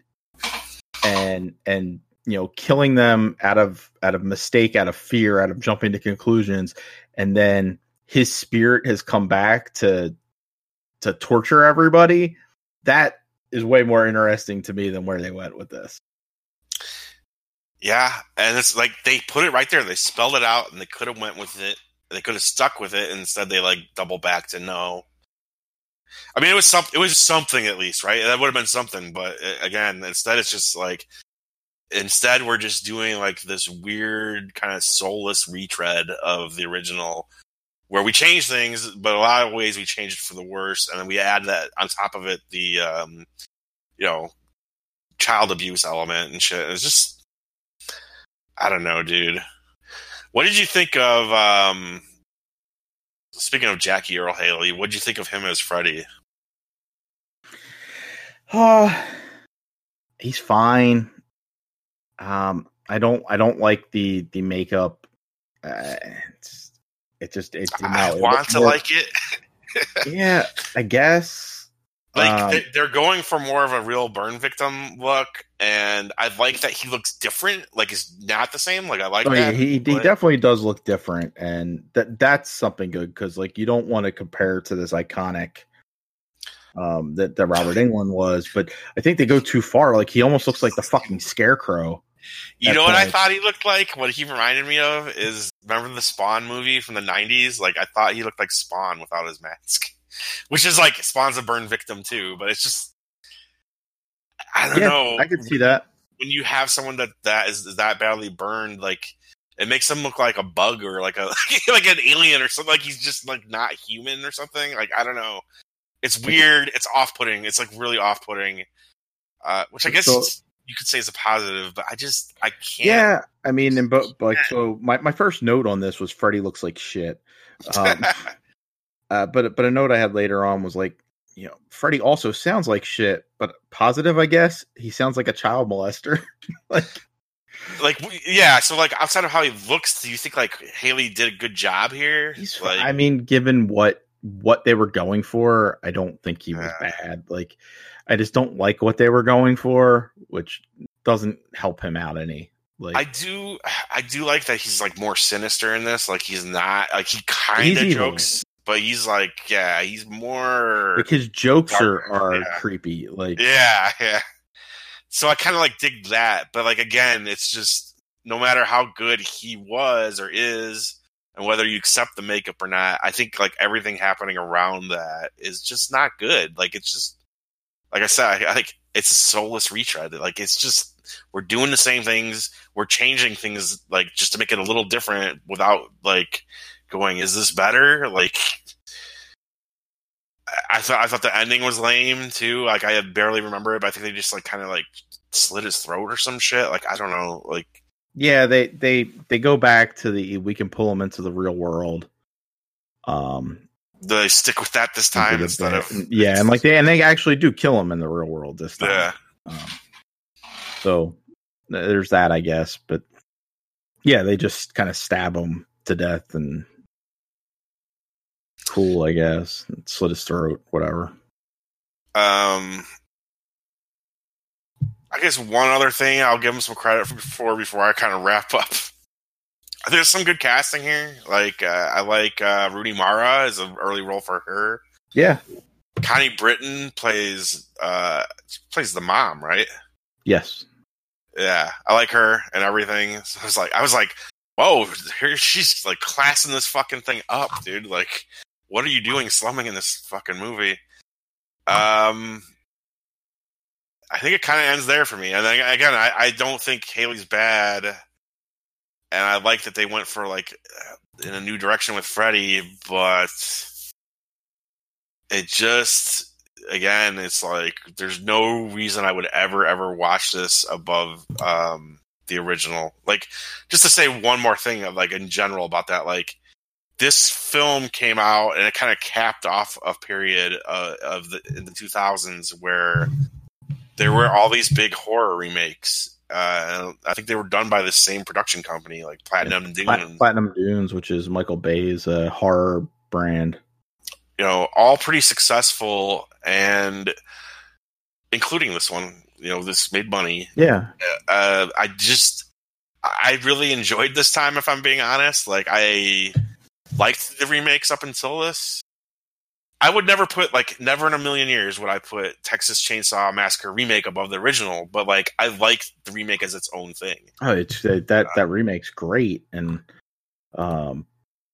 and and you know killing them out of out of mistake, out of fear, out of jumping to conclusions, and then his spirit has come back to to torture everybody. That is way more interesting to me than where they went with this. Yeah, and it's like they put it right there. They spelled it out, and they could have went with it. They could have stuck with it. And instead, they like double backed and no. I mean, it was some, it was something at least, right? That would have been something, but again, instead it's just like, instead we're just doing like this weird kind of soulless retread of the original, where we change things, but a lot of ways we change it for the worse, and then we add that on top of it, the um, you know, child abuse element and shit. It's just, I don't know, dude. What did you think of? Um, Speaking of Jackie Earl Haley, what did you think of him as Freddy? Oh, he's fine. Um, I don't, I don't like the the makeup. Uh, it's, it just, it. You know, I want to more, like it. Yeah, I guess. Like um, they're going for more of a real burn victim look, and I like that he looks different. Like it's not the same. Like I like oh, that. He, he definitely does look different, and that that's something good because like you don't want to compare to this iconic um, that that Robert Englund was, but I think they go too far. Like he almost looks like the fucking Scarecrow. You know what point. I thought he looked like? What he reminded me of is remember the Spawn movie from the nineties? Like I thought he looked like Spawn without his mask. Which is like Spawn's a burn victim too, but it's just I don't yeah, know. I could see that. When you have someone that, that is, is that badly burned, like it makes them look like a bug or like a like an alien or something. Like he's just like not human or something. Like I don't know. It's weird. It's off-putting. It's like really off-putting. Uh, which I guess so, you could say is a positive, but I just I can't. Yeah, I mean, and but like so, my my first note on this was Freddy looks like shit. Um, Uh, but but a note I had later on was like, you know, Freddy also sounds like shit, but positive, I guess. He sounds like a child molester. like, like yeah. So like outside of how he looks, do you think like Haley did a good job here? He's, like, I mean, given what what they were going for, I don't think he was uh, bad. Like, I just don't like what they were going for, which doesn't help him out any. Like I do, I do like that he's like more sinister in this. Like he's not like he kind He's of evil. jokes, but he's like, yeah, he's more like his jokes are darker, are yeah. creepy. Like yeah, yeah. So I kind of like dig that, but like again, it's just no matter how good he was or is, and whether you accept the makeup or not, I think like everything happening around that is just not good. Like it's just like I said, I, I like it's a soulless retread. Like it's just we're doing the same things, we're changing things like just to make it a little different without like going, is this better? Like I thought I thought the ending was lame too. Like I barely remember it, but I think they just like kind of like slit his throat or some shit. Like I don't know. Like yeah, they they they go back to the we can pull him into the real world. Um, they stick with that this time instead of yeah, and like they and they actually do kill him in the real world this time. Yeah. Um, so there's that, I guess. But yeah, they just kind of stab him to death and cool, I guess. Slit his throat, whatever. Um, I guess one other thing I'll give him some credit for before I kind of wrap up. There's some good casting here. Like uh, I like uh, Rooney Mara as an early role for her. Yeah. Connie Britton plays uh, plays the mom, right? Yes. Yeah, I like her and everything. So I was like, I was like, whoa, here she's like classing this fucking thing up, dude. Like, what are you doing slumming in this fucking movie? Um, I think it kind of ends there for me. And then again, I, I don't think Haley's bad, and I like that they went for like in a new direction with Freddy, but it just. Again, it's like there's no reason I would ever, ever watch this above um, the original. Like, just to say one more thing, of like in general about that, like this film came out and it kind of capped off a period uh, of the in the two thousands where there were all these big horror remakes. Uh, I think they were done by the same production company, like Platinum Dunes. Plat- Platinum Dunes, which is Michael Bay's uh, horror brand. You know, all pretty successful, and including this one, you know, this made money. Yeah. Uh, I just, I really enjoyed this time, if I'm being honest. Like, I liked the remakes up until this. I would never put, like, never in a million years would I put Texas Chainsaw Massacre remake above the original, but, like, I like the remake as its own thing. Oh, it's uh, that, that remake's great. And, um,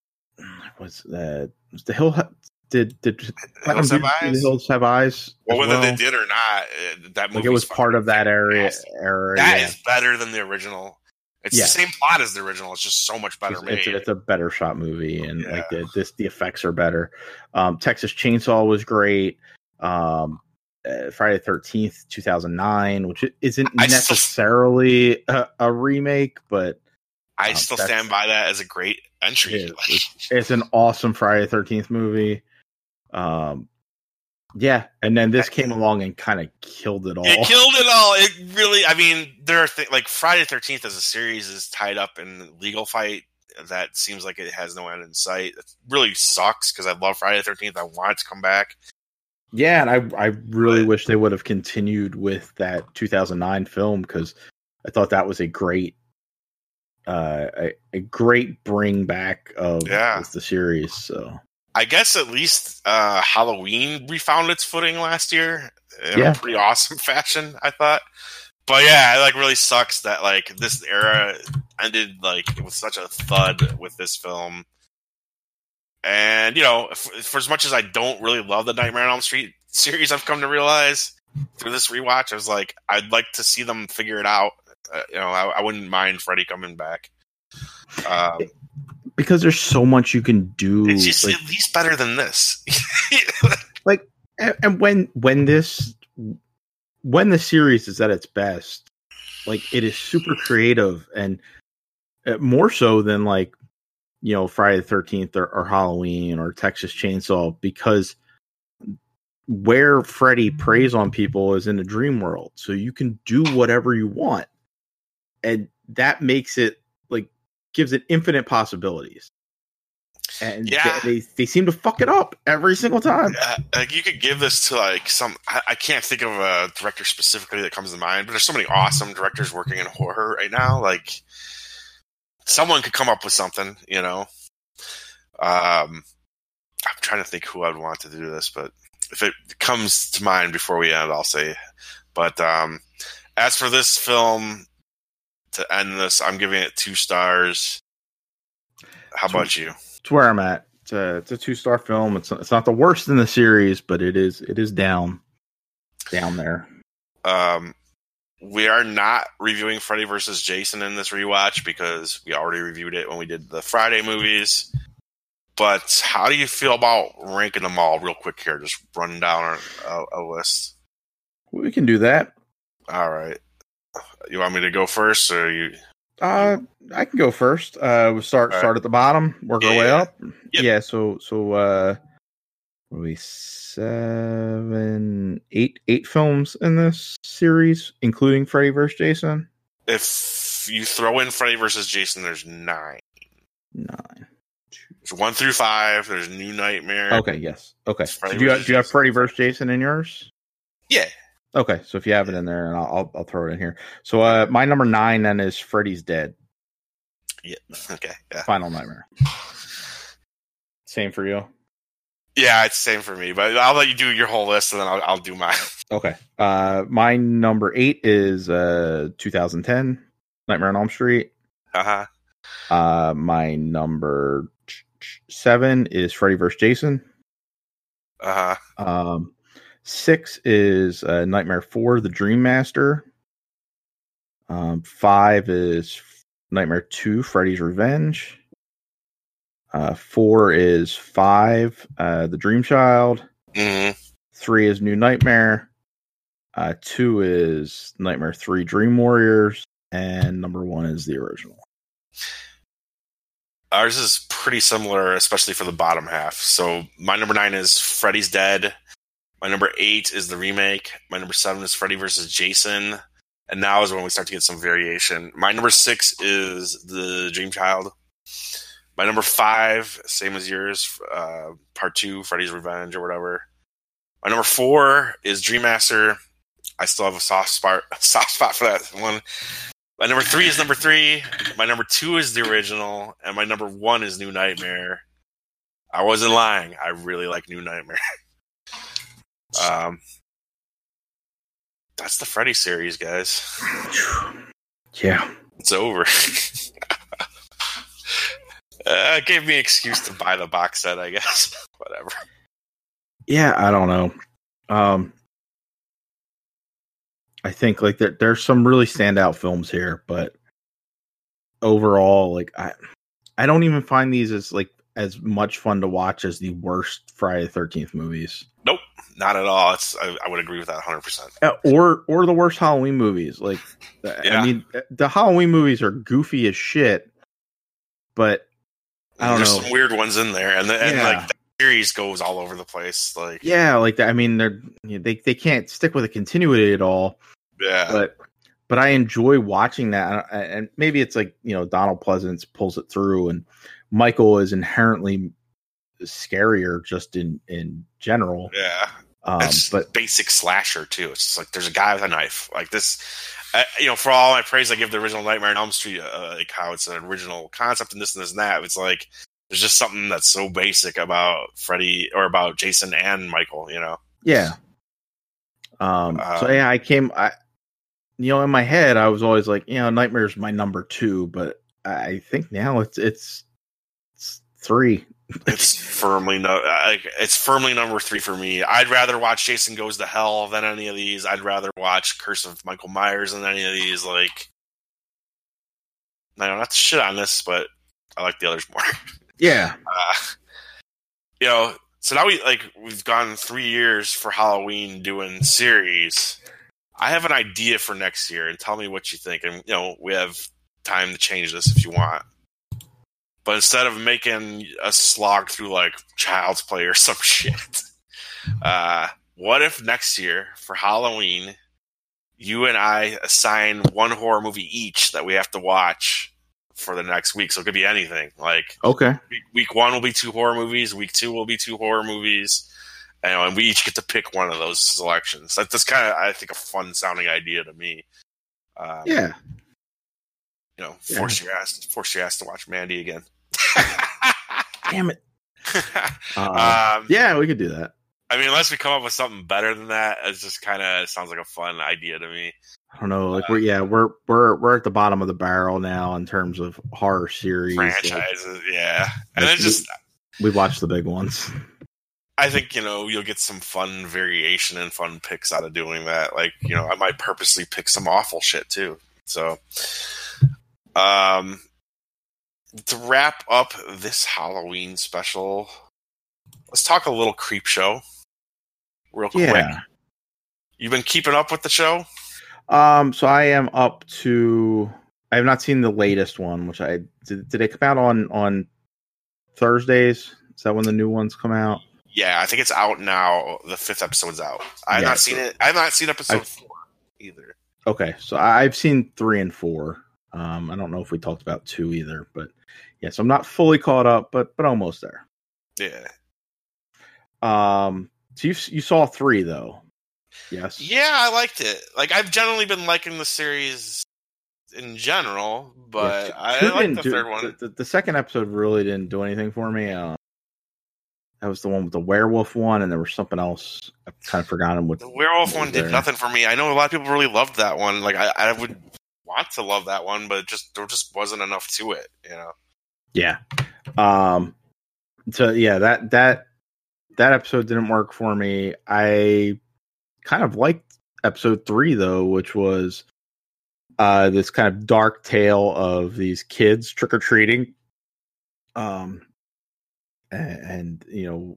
was that, was the Hill, Did did Hills Have Eyes? The Hills Have Eyes? Well, whether well? they did or not, that movie like it was part of that area. Era, That yeah. is better than the original. It's yeah. the same plot as the original. It's just so much better it's, made. It's, it's a better shot movie, and yeah. like the, this, the effects are better. Um, Texas Chainsaw was great. Um, uh, Friday the thirteenth, two thousand nine, which isn't I necessarily still, a, a remake, but I um, still stand by that as a great entry. It it's, it's an awesome Friday the thirteenth movie. Um, yeah, and then this came along and kind of killed it all. It killed it all. It really, I mean, there are things like Friday the thirteenth as a series is tied up in legal fight that seems like it has no end in sight. It really sucks because I love Friday the thirteenth. I want it to come back. Yeah, and I I really but, wish they would have continued with that two thousand nine film because I thought that was a great, uh, a, a great bring back of, yeah. of the series. So. I guess at least uh, Halloween refound its footing last year in yeah. a pretty awesome fashion, I thought. But yeah, it like really sucks that like this era ended like with such a thud with this film. And you know, for, for as much as I don't really love the Nightmare on Elm Street series, I've come to realize through this rewatch, I was like, I'd like to see them figure it out. Uh, you know, I, I wouldn't mind Freddy coming back. Um, Because there's so much you can do. It's just like, at least better than this. like, and, and when when this when the series is at its best, like it is super creative and more so than like you know Friday the thirteenth or, or Halloween or Texas Chainsaw, because where Freddy preys on people is in the dream world, so you can do whatever you want, and that makes it like. Gives it infinite possibilities. and Yeah. they, they they seem to fuck it up every single time. Uh, like you could give this to like some. I, I can't think of a director specifically that comes to mind, but there's so many awesome directors working in horror right now. Like someone could come up with something, you know. Um, I'm trying to think who I'd want to do this, but if it comes to mind before we end, I'll say. But um, as for this film, to end this, I'm giving it two stars. How about you? It's where I'm at. It's a, it's a two star film. It's it's not the worst in the series, but it is it is down down there. Um, we are not reviewing Freddy versus Jason in this rewatch because we already reviewed it when we did the Friday movies. But how do you feel about ranking them all real quick here? Just running down a, a list. We can do that. All right. You want me to go first, or you? Uh, I can go first. Uh, we'll start All start right. at the bottom, work Yeah, our way yeah. up. Yep. Yeah. So so uh, what are we seven, eight, eight films in this series, including Freddy versus Jason. If you throw in Freddy versus Jason, there's nine. Nine. There's one through five. There's New Nightmare. Okay. Yes. Okay. So Freddy do you have, versus do you have Jason. Freddy versus Jason in yours? Yeah. Okay. So if you have it in there, and I'll I'll, I'll throw it in here. So uh, my number nine then is Freddy's Dead. Yeah. Okay. Yeah. Final Nightmare. Same for you. Yeah, it's the same for me. But I'll let you do your whole list, and then I'll, I'll do mine. Okay. Uh, my number eight is uh two thousand ten Nightmare on Elm Street. Uh huh. Uh, my number seven is Freddy versus Jason. Uh huh. Um, six is uh, Nightmare Four: The Dream Master. Um, five is Nightmare Two: Freddy's Revenge. Uh, four is five, uh, The Dream Child. Mm-hmm. Three is New Nightmare. Uh, two is Nightmare Three: Dream Warriors, and number one is the original. Ours is pretty similar, especially for the bottom half. So my number nine is Freddy's Dead. My number eight is the remake. My number seven is Freddy versus Jason. And now is when we start to get some variation. My number six is the Dream Child. My number five, same as yours, uh, part two, Freddy's Revenge or whatever. My number four is Dream Master. I still have a soft spot, soft spot for that one. My number three is number three. My number two is the original, and my number one is New Nightmare. I wasn't lying. I really like New Nightmare. um, that's the Freddy series, guys. Yeah, It's over. uh, it gave me an excuse to buy the box set, I guess. Whatever. yeah. I don't know. Um, I think like there, there's some really standout films here, but overall, like I, I don't even find these as like as much fun to watch as the worst Friday the thirteenth movies. Nope, not at all. It's I, I would agree with that one hundred percent. Uh, or or the worst Halloween movies. Like, Yeah. I mean, the Halloween movies are goofy as shit, but I don't There's know. some weird ones in there, and the, and Yeah. like the series goes all over the place. Like, Yeah, like that. I mean, they're you know, they they can't stick with a continuity at all. yeah, But but I enjoy watching that, and maybe it's like you know Donald Pleasance pulls it through, and Michael is inherently scarier just in in general. yeah. Um, It's but basic slasher too. It's just like there's a guy with a knife. Like this, uh, you know. For all my praise I give the original Nightmare on Elm Street, uh, like how it's an original concept and this and this and that. It's like there's just something that's so basic about Freddy or about Jason and Michael. You know. yeah. Um. so Um, yeah, I came. I you know in my head I was always like you know Nightmare's my number two, but I think now it's it's, it's three. It's firmly no. Like, it's firmly number three for me. I'd rather watch Jason Goes to Hell than any of these. I'd rather watch Curse of Michael Myers than any of these. Like, I don't have to shit on this, but I like the others more. Yeah. Uh, you know, so now we like we've gone three years for Halloween doing series. I have an idea for next year, and tell me what you think. And you know, we have time to change this if you want. But instead of making a slog through like Child's Play or some shit, uh, what if next year for Halloween, you and I assign one horror movie each that we have to watch for the next week, so it could be anything. Like, Okay. week, week one will be two horror movies. Week two will be two horror movies. And, you know, and we each get to pick one of those selections. That, that's kind of, I think, a fun sounding idea to me. Um, Yeah. You know, force yeah. your ass, force your ass to watch Mandy again. Damn it. Uh, um, yeah, we could do that. I mean, unless we come up with something better than that, it just kind of sounds like a fun idea to me. I don't know. Like uh, we're yeah, we're we're we're at the bottom of the barrel now in terms of horror series franchises. Like, yeah, and like then just we, we watched the big ones. I think, you know, you'll get some fun variation and fun picks out of doing that. Like, you know, I might purposely pick some awful shit too. So, um, to wrap up this Halloween special, let's talk a little Creep Show real quick. Yeah. You've been keeping up with the show? Um, so I am up to. I have not seen the latest one, which I did. Did it come out on on Thursdays? Is that when the new ones come out? Yeah, I think it's out now. The fifth episode's out. I've yeah, not seen it. I've not seen episode I've, four either. Okay, so I've seen three and four. Um, I don't know if we talked about two either, but yeah, so I'm not fully caught up, but but almost there. Yeah. Um. So you you saw three though. Yes. Yeah, I liked it. Like, I've generally been liking the series in general, but yeah, I like the do, third one. The, the, the second episode really didn't do anything for me. Uh, that was the one with the werewolf one, and there was something else. I kind of forgotten what the werewolf what one did there. nothing for me. I know a lot of people really loved that one. Like, I, I would want to love that one, but just there just wasn't enough to it, you know. Yeah. Um. So yeah, that that that episode didn't work for me. I kind of liked episode three though, which was uh this kind of dark tale of these kids trick or treating. Um. And, and you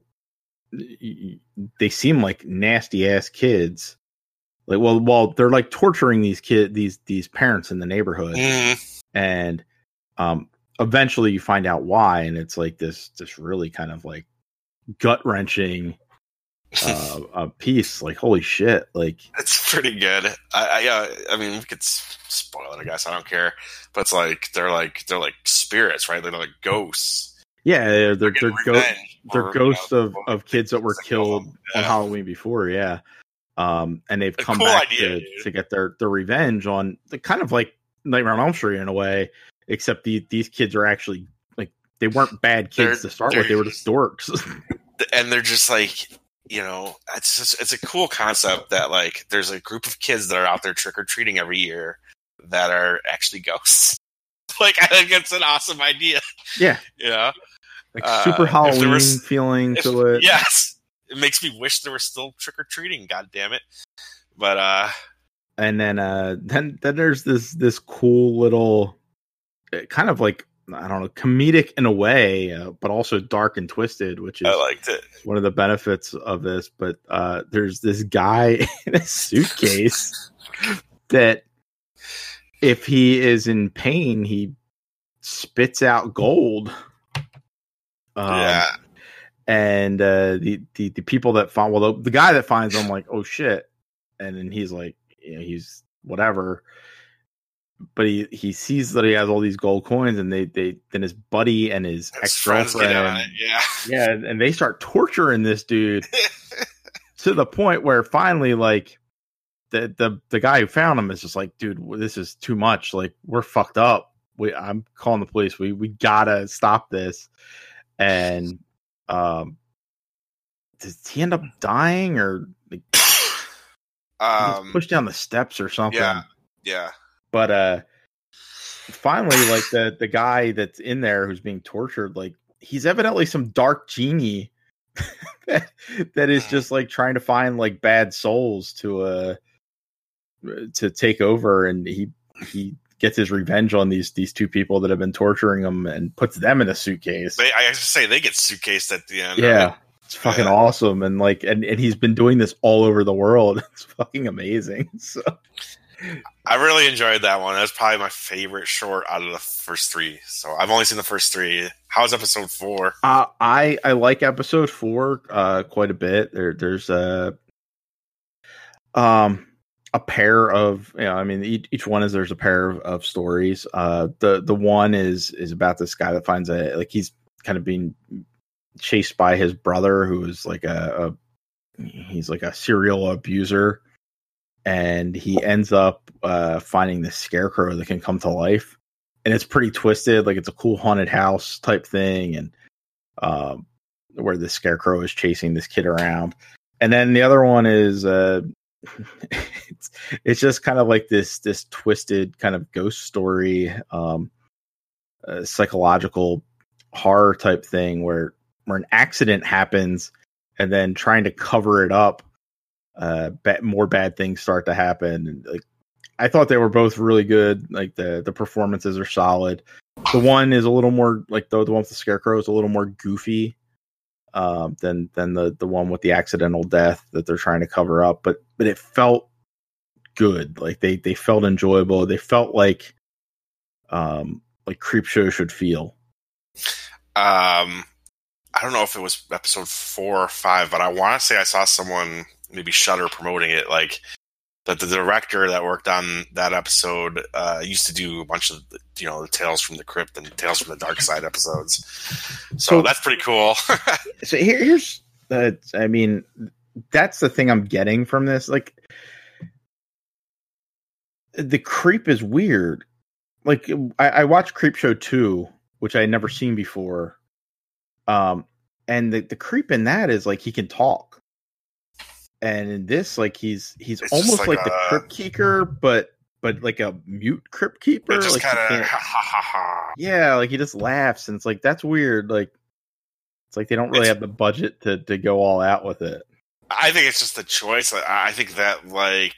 know, they seem like nasty ass kids. Like, well, well, they're like torturing these kid, these these parents in the neighborhood, mm. and um, eventually you find out why, and it's like this, this really kind of like gut wrenching uh, a piece. Like, holy shit! Like, it's pretty good. I, I, yeah, I mean, we could spoil it, I guess. I don't care, but it's like they're like they're like spirits, right? They're like ghosts. Yeah, they're they're they're, go- they're or, ghosts you know, of, of kids that were killed yeah. on Halloween before. Yeah. Um, and they've a come cool back idea, to, to get their, their revenge on the kind of like Nightmare on Elm Street in a way, except the, these kids are actually like, they weren't bad kids they're, to start with. They were just dorks. And they're just like, you know, it's just, it's a cool concept that like, there's a group of kids that are out there trick or treating every year that are actually ghosts. Like, I think it's an awesome idea. Yeah. Yeah. Like super uh, Halloween was, feeling if, to it. Yes. It makes me wish there was still trick or treating. God damn it! But uh, and then uh, then then there's this this cool little, kind of like I don't know, comedic in a way, uh, but also dark and twisted, which is I liked it. One of the benefits of this. But uh, there's this guy in a suitcase that, if he is in pain, he spits out gold. Um, yeah. And uh, the, the the people that find, well, the, the guy that finds him, like, oh shit, and then he's like, you know, he's whatever, but he, he sees that he has all these gold coins, and they, they then his buddy and his ex girlfriend, yeah, yeah, and they start torturing this dude to the point where finally, like, the the the guy who found him is just like, dude, this is too much. Like, we're fucked up. We I'm calling the police. We we gotta stop this. And um, does he end up dying or like, um, pushed down the steps or something? Yeah, yeah. But uh, finally, like the the guy that's in there who's being tortured, like he's evidently some dark genie that, that is just like trying to find like bad souls to uh to take over, and he he. gets his revenge on these these two people that have been torturing him and puts them in a suitcase. They, I have to say, they get suitcased at the end. Yeah, right? It's fucking yeah. awesome, and like, and, and he's been doing this all over the world. It's fucking amazing. So, I really enjoyed that one. That's probably my favorite short out of the first three. So I've only seen the first three. How's episode four? Uh, I I like episode four uh, quite a bit. There there's a uh, um. a pair of, you know, I mean, each, each one is there's a pair of, of stories. Uh, the the one is is about this guy that finds a like he's kind of being chased by his brother, who is like a, a he's like a serial abuser, and he ends up uh, finding this scarecrow that can come to life, and it's pretty twisted. Like it's a cool haunted house type thing, and um, where the scarecrow is chasing this kid around. And then the other one is uh, it's, it's just kind of like this this twisted kind of ghost story, um, uh, psychological horror type thing where where an accident happens, and then trying to cover it up, uh, ba- more bad things start to happen. And like, I thought they were both really good. Like the the performances are solid. The one is a little more like the the one with the scarecrow is a little more goofy. Um, than than the the one with the accidental death that they're trying to cover up, but but it felt good. Like they they felt enjoyable. They felt like um like Creepshow should feel. Um, I don't know if it was episode four or five, but I want to say I saw someone, maybe Shudder, promoting it. Like that the director that worked on that episode uh, used to do a bunch of, you know, the Tales from the Crypt and Tales from the Dark Side episodes. So, so that's pretty cool. So here, here's the, I mean, that's the thing I'm getting from this. Like, the creep is weird. Like, I, I watched Creepshow two, which I had never seen before. Um, and the, the creep in that is like he can talk. And in this, like he's he's it's almost like, like a, the Crypt Keeper, but but like a mute Crypt Keeper. Just like kind of ha ha ha ha. Yeah, like he just laughs, and it's like that's weird. Like it's like they don't really it's, have the budget to to go all out with it. I think it's just a choice. I think that like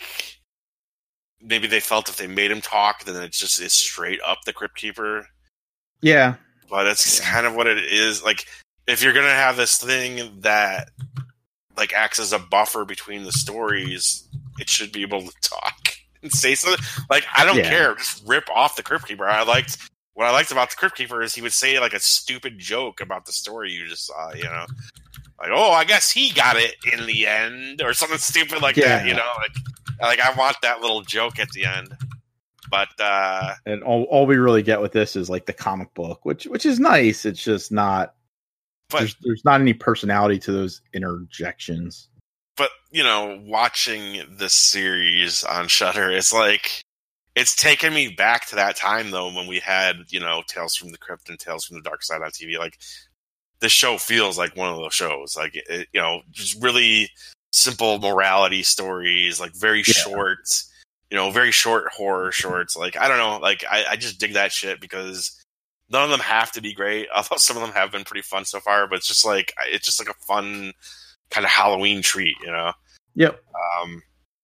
maybe they felt if they made him talk, then it just is straight up the Crypt Keeper. Yeah, but that's yeah. kind of what it is. Like if you're gonna have this thing that like acts as a buffer between the stories, it should be able to talk and say something. Like I don't yeah. care, just rip off the Crypt Keeper. I liked what I liked about the Crypt Keeper is he would say like a stupid joke about the story you just saw. You know, like oh, I guess he got it in the end, or something stupid like yeah. that. You know, like like I want that little joke at the end. But uh, and all all we really get with this is like the comic book, which which is nice. It's just not. But, there's, there's not any personality to those interjections. But, you know, watching this series on Shudder, it's like, it's taken me back to that time, though, when we had, you know, Tales from the Crypt and Tales from the Dark Side on T V. Like, this show feels like one of those shows. Like, it, you know, just really simple morality stories, like very yeah. short, you know, very short horror shorts. Like, I don't know, like, I, I just dig that shit because none of them have to be great, although some of them have been pretty fun so far. But it's just like it's just like a fun kind of Halloween treat, you know. Yep. Um.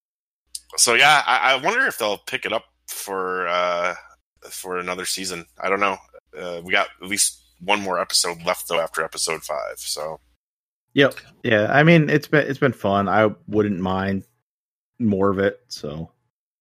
So yeah, I, I wonder if they'll pick it up for uh, for another season. I don't know. Uh, we got at least one more episode left though after episode five. So. Yep. Yeah. I mean, it's been it's been fun. I wouldn't mind more of it. So.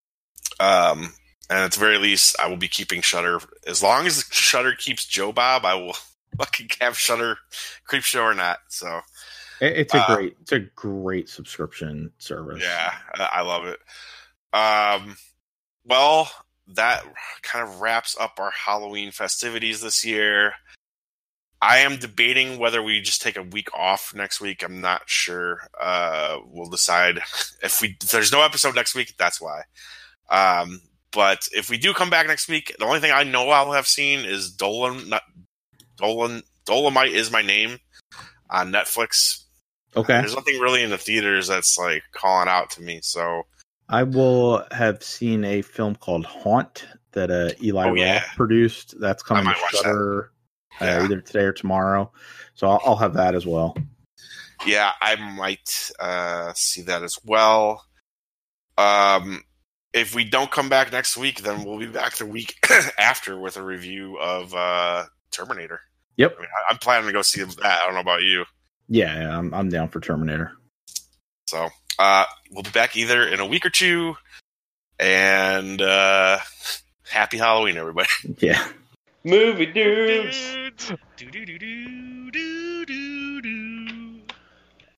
Um. And at the very least, I will be keeping Shudder. As long as Shudder keeps Joe Bob, I will fucking have Shudder Creepshow or not. So it's a uh, great, it's a great subscription service. Yeah, I love it. Um, well, that kind of wraps up our Halloween festivities this year. I am debating whether we just take a week off next week. I'm not sure. Uh, we'll decide if we. If there's no episode next week, that's why. Um. But if we do come back next week, the only thing I know I'll have seen is Dolan, not, Dolan, Dolomite Is My Name on Netflix. Okay. There's nothing really in the theaters that's like calling out to me. So I will have seen a film called Haunt that uh, Eli oh, Roth yeah. produced. That's coming to Shudder uh, yeah. either today or tomorrow. So I'll, I'll have that as well. Yeah, I might uh, see that as well. Um. If we don't come back next week, then we'll be back the week after with a review of uh, Terminator. Yep. I mean, I'm planning to go see that. I don't know about you. Yeah, yeah I'm, I'm down for Terminator. So uh, we'll be back either in a week or two. And uh, happy Halloween, everybody. Yeah. Movie dudes. Do, do, do, do, do, do.